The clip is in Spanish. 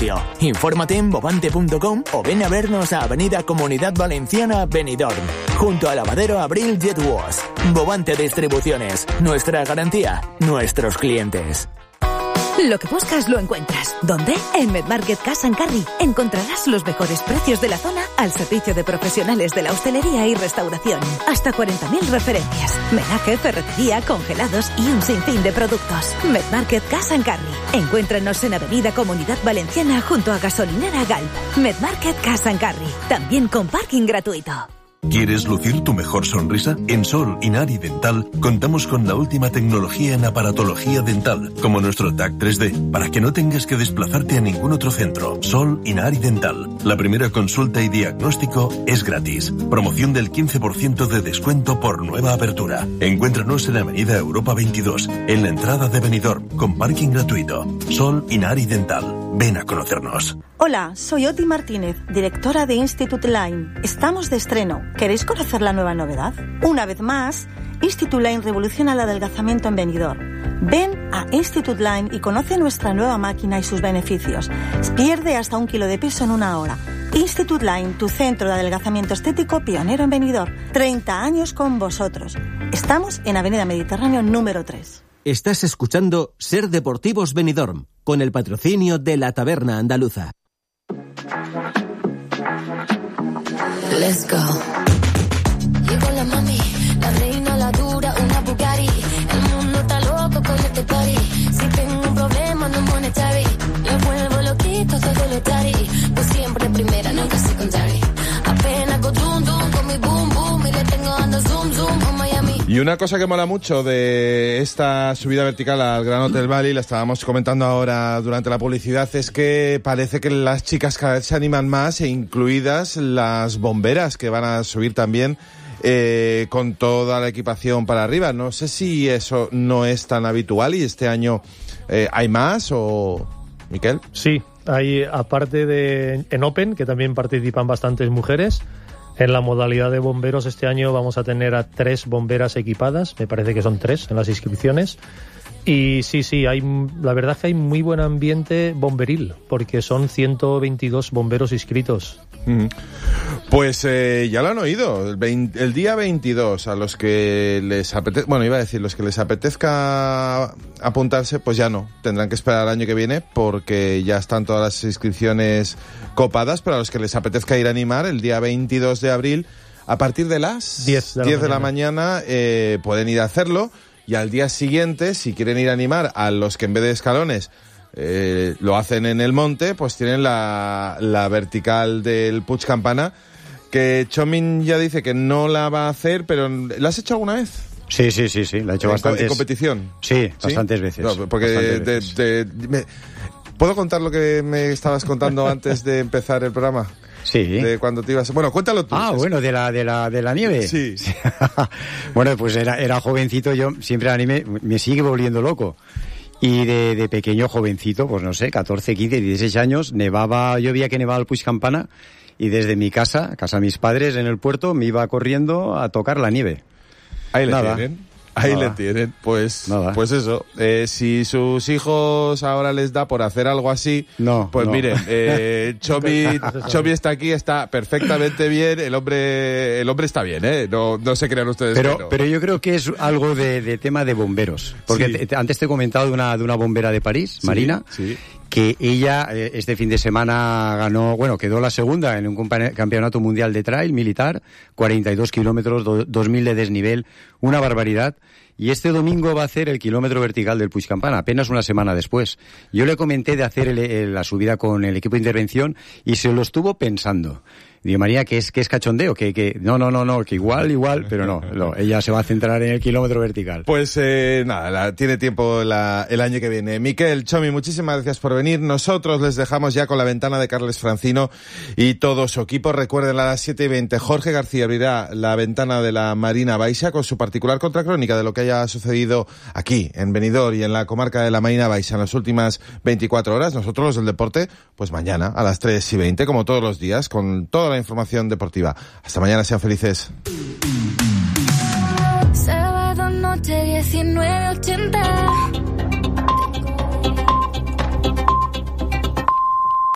negocio. Infórmate en bovante.com o ven a vernos a Avenida Comunidad Valenciana, Benidorm, junto al lavadero Abril Jet Wash. Bovante Distribuciones, nuestra garantía, nuestros clientes. Lo que buscas lo encuentras. ¿Dónde? En Medmarket Cash & Carry. Encontrarás los mejores precios de la zona al servicio de profesionales de la hostelería y restauración. Hasta 40.000 referencias. Menaje, ferretería, congelados y un sinfín de productos. Medmarket Cash & Carry. Encuéntranos en Avenida Comunidad Valenciana junto a Gasolinera Galp. Medmarket Cash & Carry. También con parking gratuito. ¿Quieres lucir tu mejor sonrisa? En Sol Inari Dental contamos con la última tecnología en aparatología dental, como nuestro TAC 3D, para que no tengas que desplazarte a ningún otro centro. Sol Inari Dental. La primera consulta y diagnóstico es gratis. Promoción del 15% de descuento por nueva apertura. Encuéntranos en Avenida Europa 22, en la entrada de Benidorm, con parking gratuito. Sol Inari Dental. Ven a conocernos. Hola, soy Oti Martínez, directora de Institute Line. Estamos de estreno. ¿Queréis conocer la nueva novedad? Una vez más, Institute Line revoluciona el adelgazamiento en Benidorm. Ven a Institute Line y conoce nuestra nueva máquina y sus beneficios. Pierde hasta 1 kilo de peso en 1 hora. Institute Line, tu centro de adelgazamiento estético pionero en Benidorm. 30 años con vosotros. Estamos en Avenida Mediterráneo número 3. Estás escuchando Ser Deportivos Benidorm, con el patrocinio de La Taberna Andaluza. Let's go. Llegó la mami, la reina, la dura, una Bugatti. El mundo está loco con este party. Si tengo un problema no monetary, le vuelvo loquito todo lo tari. Pues siempre primera, nunca secondary. Apenas go dum dum con mi boom boom y le tengo ando zoom zoom a Miami. Y una cosa que mola mucho de esta subida vertical al Gran Hotel Bali, la estábamos comentando ahora durante la publicidad, es que parece que las chicas cada vez se animan más, e incluidas las bomberas, que van a subir también con toda la equipación para arriba. No sé si eso no es tan habitual y este año hay más, o... ¿Miquel? Sí, hay, aparte de en Open, que también participan bastantes mujeres. En la modalidad de bomberos este año vamos a tener a 3 bomberas equipadas, me parece que son 3 en las inscripciones. Y sí, la verdad es que hay muy buen ambiente bomberil, porque son 122 bomberos inscritos. Pues ya lo han oído, el día 22, a los que les apetezca, bueno, iba a decir, los que les apetezca apuntarse, pues ya no, tendrán que esperar al año que viene, porque ya están todas las inscripciones copadas. Pero a los que les apetezca ir a animar, el día 22 de abril, a partir de las 10 de la mañana, pueden ir a hacerlo. Y al día siguiente, si quieren ir a animar a los que en vez de escalones lo hacen en el monte, pues tienen la vertical del Puig Campana, que Chomin ya dice que no la va a hacer, pero ¿la has hecho alguna vez? Sí, la he hecho bastantes. ¿En competición? Sí, bastantes veces. No, porque ¿puedo contar lo que me estabas contando antes de empezar el programa? Sí. De cuando te ibas... Bueno, cuéntalo tú. Bueno, de la nieve. Sí. Bueno, pues era jovencito, yo siempre el anime me sigue volviendo loco. Y de pequeño jovencito, pues no sé, 14, 15, 16 años, nevaba, yo veía que nevaba el Puig Campana, y desde mi casa de mis padres en el puerto, me iba corriendo a tocar la nieve. Ahí le tienen, pues eso. Si sus hijos ahora les da por hacer algo así, pues miren, Chomi está aquí, está perfectamente bien, el hombre está bien, no se crean ustedes. Pero yo creo que es algo de tema de bomberos, porque antes te he comentado de una bombera de París, Marina, que ella este fin de semana quedó la segunda en un campeonato mundial de trail militar, 42 kilómetros, 2000 de desnivel, una barbaridad. Y este domingo va a hacer el kilómetro vertical del Puig Campana, apenas una semana después. Yo le comenté de hacer la subida con el equipo de intervención y se lo estuvo pensando. Digo, María, que es cachondeo, que no, que igual, pero no, ella se va a centrar en el kilómetro vertical. Pues nada, tiene tiempo el año que viene. Miquel, Chomi, muchísimas gracias por venir. Nosotros les dejamos ya con la ventana de Carles Francino y todo su equipo. Recuerden, a las 7:20, Jorge García abrirá la ventana de la Marina Baixa con su particular contracrónica de lo que haya sucedido aquí, en Benidorm y en la comarca de la Marina Baixa en las últimas 24 horas. Nosotros, los del deporte, pues mañana a las 3:20, como todos los días, con toda la información deportiva. Hasta mañana, sean felices. Sábado noche 19:80.